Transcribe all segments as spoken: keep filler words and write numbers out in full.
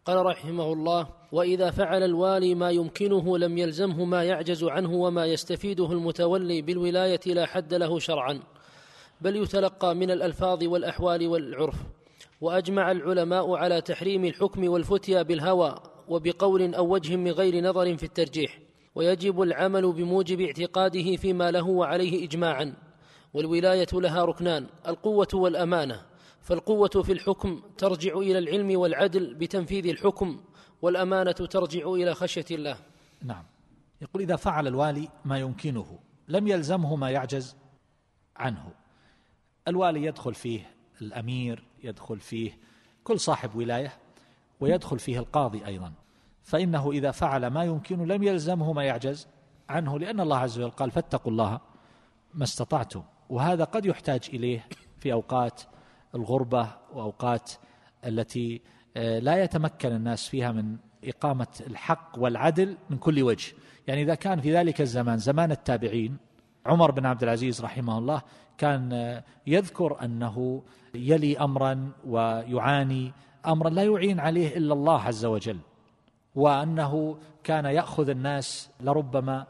قال رحمه الله: وإذا فعل الوالي ما يمكنه لم يلزمه ما يعجز عنه وما يستفيده المتولي بالولاية لا حد له شرعا، بل يتلقى من الألفاظ والأحوال والعرف. وأجمع العلماء على تحريم الحكم والفتيا بالهوى وبقول أو وجه من غير نظر في الترجيح، ويجب العمل بموجب اعتقاده فيما له وعليه إجماعا. والولاية لها ركنان: القوة والأمانة، فالقوة في الحكم ترجع إلى العلم والعدل بتنفيذ الحكم، والأمانة ترجع إلى خشية الله. نعم. يقول: إذا فعل الوالي ما يمكنه لم يلزمه ما يعجز عنه. الوالي يدخل فيه الأمير، يدخل فيه كل صاحب ولاية، ويدخل فيه القاضي أيضا، فإنه إذا فعل ما يمكنه لم يلزمه ما يعجز عنه، لأن الله عز وجل قال: فاتقوا الله ما استطعتم. وهذا قد يحتاج إليه في أوقات الغربة وأوقات التي لا يتمكن الناس فيها من إقامة الحق والعدل من كل وجه. يعني إذا كان في ذلك الزمان زمان التابعين، عمر بن عبد العزيز رحمه الله كان يذكر أنه يلي أمرا ويعاني أمرا لا يعين عليه إلا الله عز وجل، وأنه كان يأخذ الناس لربما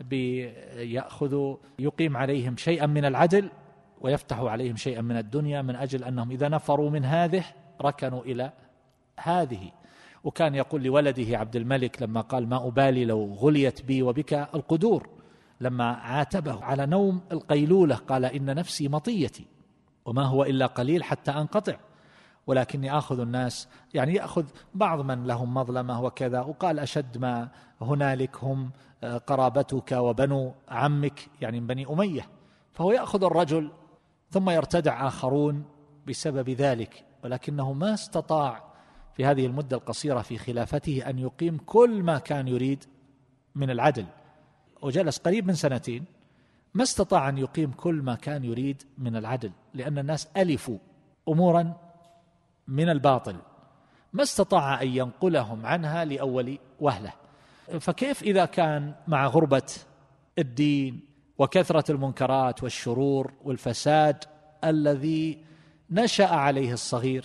بيأخذ يقيم عليهم شيئا من العدل ويفتح عليهم شيئا من الدنيا، من أجل أنهم إذا نفروا من هذه ركنوا إلى هذه. وكان يقول لولده عبد الملك لما قال: ما أبالي لو غليت بي وبك القدور، لما عاتبه على نوم القيلولة قال: إن نفسي مطيتي وما هو إلا قليل حتى أنقطع، ولكني آخذ الناس، يعني يأخذ بعض من لهم مظلمة وكذا. وقال: أشد ما هنالك هم قرابتك وبنو عمك، يعني من بني أمية. فهو يأخذ الرجل ثم يرتدع آخرون بسبب ذلك، ولكنه ما استطاع في هذه المدة القصيرة في خلافته أن يقيم كل ما كان يريد من العدل، وجلس قريب من سنتين ما استطاع أن يقيم كل ما كان يريد من العدل، لأن الناس ألفوا أمورا من الباطل ما استطاع أن ينقلهم عنها لأول وهلة. فكيف إذا كان مع غربة الدين وكثرة المنكرات والشرور والفساد الذي نشأ عليه الصغير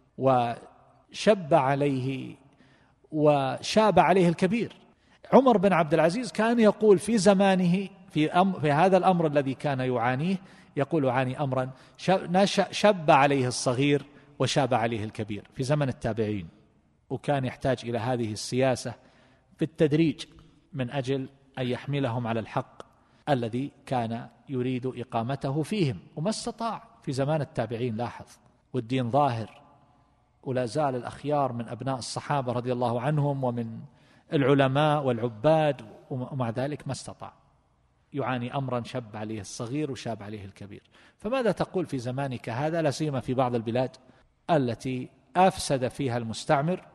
وشب عليه وشاب عليه الكبير؟ عمر بن عبد العزيز كان يقول في زمانه في, أم في هذا الأمر الذي كان يعانيه، يقول: يعاني أمرا شب عليه الصغير وشاب عليه الكبير في زمن التابعين. وكان يحتاج إلى هذه السياسة بالتدريج من أجل أن يحملهم على الحق الذي كان يريد إقامته فيهم، وما استطاع في زمان التابعين. لاحظ، والدين ظاهر، ولا زال الأخيار من أبناء الصحابة رضي الله عنهم ومن العلماء والعباد، ومع ذلك ما استطاع. يعاني أمرا شب عليه الصغير وشاب عليه الكبير. فماذا تقول في زمانك هذا، لا سيما في بعض البلاد التي أفسد فيها المستعمر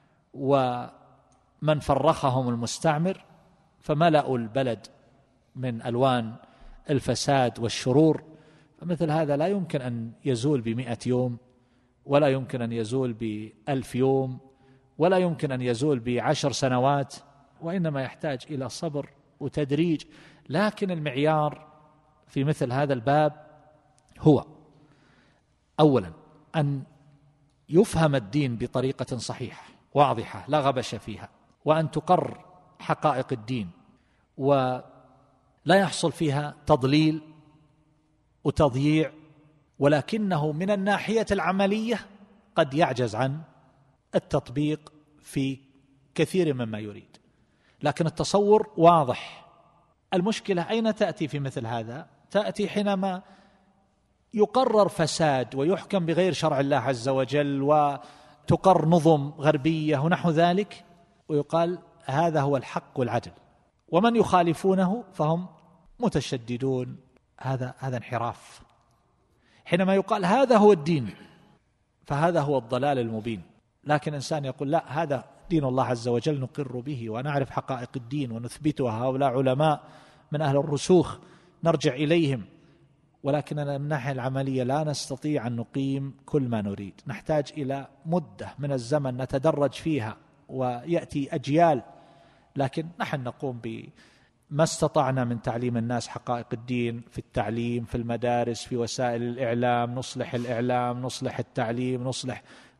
ومن فرخهم المستعمر فملأوا البلد من ألوان الفساد والشرور؟ فمثل هذا لا يمكن أن يزول بمئة يوم، ولا يمكن أن يزول بألف يوم، ولا يمكن أن يزول بعشر سنوات، وإنما يحتاج إلى صبر وتدريج. لكن المعيار في مثل هذا الباب هو أولا أن يفهم الدين بطريقة صحيحة واضحة لا غبش فيها، وأن تقر حقائق الدين ولا يحصل فيها تضليل وتضييع، ولكنه من الناحية العملية قد يعجز عن التطبيق في كثير مما يريد. لكن التصور واضح. المشكلة أين تأتي في مثل هذا؟ تأتي حينما يقرر فساد ويحكم بغير شرع الله عز وجل، وتقر نظم غربية ونحو ذلك، ويقال هذا هو الحق والعدل، ومن يخالفونه فهم متشددون. هذا هذا انحراف. حينما يقال هذا هو الدين فهذا هو الضلال المبين. لكن إنسان يقول لا، هذا دين الله عز وجل نقر به ونعرف حقائق الدين ونثبتها، هؤلاء علماء من أهل الرسوخ نرجع إليهم، ولكننا من الناحية العملية لا نستطيع أن نقيم كل ما نريد. نحتاج إلى مدة من الزمن نتدرج فيها ويأتي أجيال، لكن نحن نقوم بما استطعنا من تعليم الناس حقائق الدين في التعليم، في المدارس، في وسائل الإعلام، نصلح الإعلام، نصلح التعليم، نصلح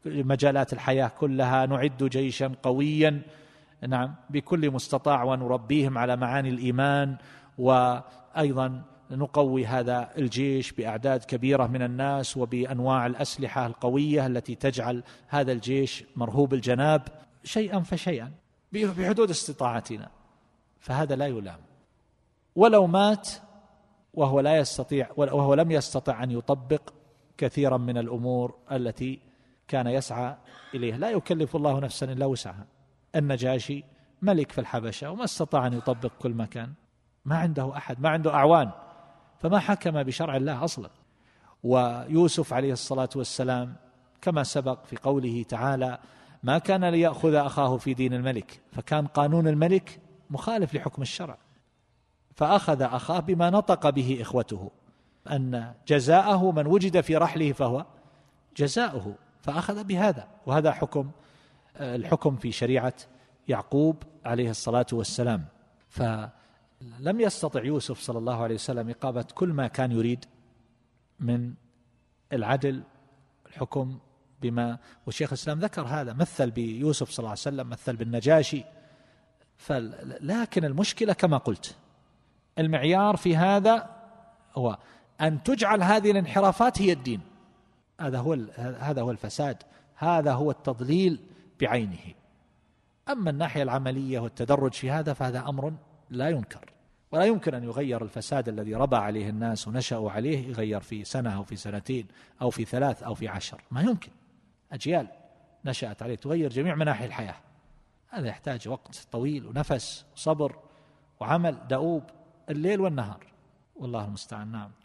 مجالات الحياة كلها، نعد جيشا قويا نعم بكل مستطاع، ونربيهم على معاني الإيمان، وأيضا نقوي هذا الجيش بأعداد كبيرة من الناس وبأنواع الأسلحة القوية التي تجعل هذا الجيش مرهوب الجناب، شيئا فشيئا بحدود استطاعتنا، فهذا لا يلام. ولو مات وهو لا يستطيع وهو لم يستطع أن يطبق كثيرا من الأمور التي كان يسعى إليها، لا يكلف الله نفسا إلا وسعها. النجاشي ملك في الحبشة وما استطاع أن يطبق كل مكان، ما عنده أحد، ما عنده أعوان، فما حكم بشرع الله أصلا. ويوسف عليه الصلاة والسلام كما سبق في قوله تعالى: ما كان ليأخذ أخاه في دين الملك، فكان قانون الملك مخالف لحكم الشرع، فأخذ أخاه بما نطق به إخوته، أن جزاءه من وجد في رحله فهو جزاؤه، فأخذ بهذا، وهذا حكم الحكم في شريعة يعقوب عليه الصلاة والسلام. فلم يستطع يوسف صلى الله عليه وسلم إقامة كل ما كان يريد من العدل، الحكم بما، وشيخ الإسلام ذكر هذا، مثل بيوسف صلى الله عليه وسلم، مثل بالنجاشي. لكن المشكلة كما قلت، المعيار في هذا هو أن تجعل هذه الانحرافات هي الدين. هذا هو هذا هو الفساد، هذا هو التضليل بعينه. أما الناحية العملية والتدرج في هذا فهذا أمر لا ينكر، ولا يمكن أن يغير الفساد الذي ربى عليه الناس ونشأوا عليه، يغير في سنة أو في سنتين أو في ثلاث أو في عشر، ما يمكن. أجيال نشأت عليه تغير جميع مناحي الحياة، هذا يحتاج وقت طويل ونفس وصبر وعمل دؤوب الليل والنهار، والله المستعان. نعم.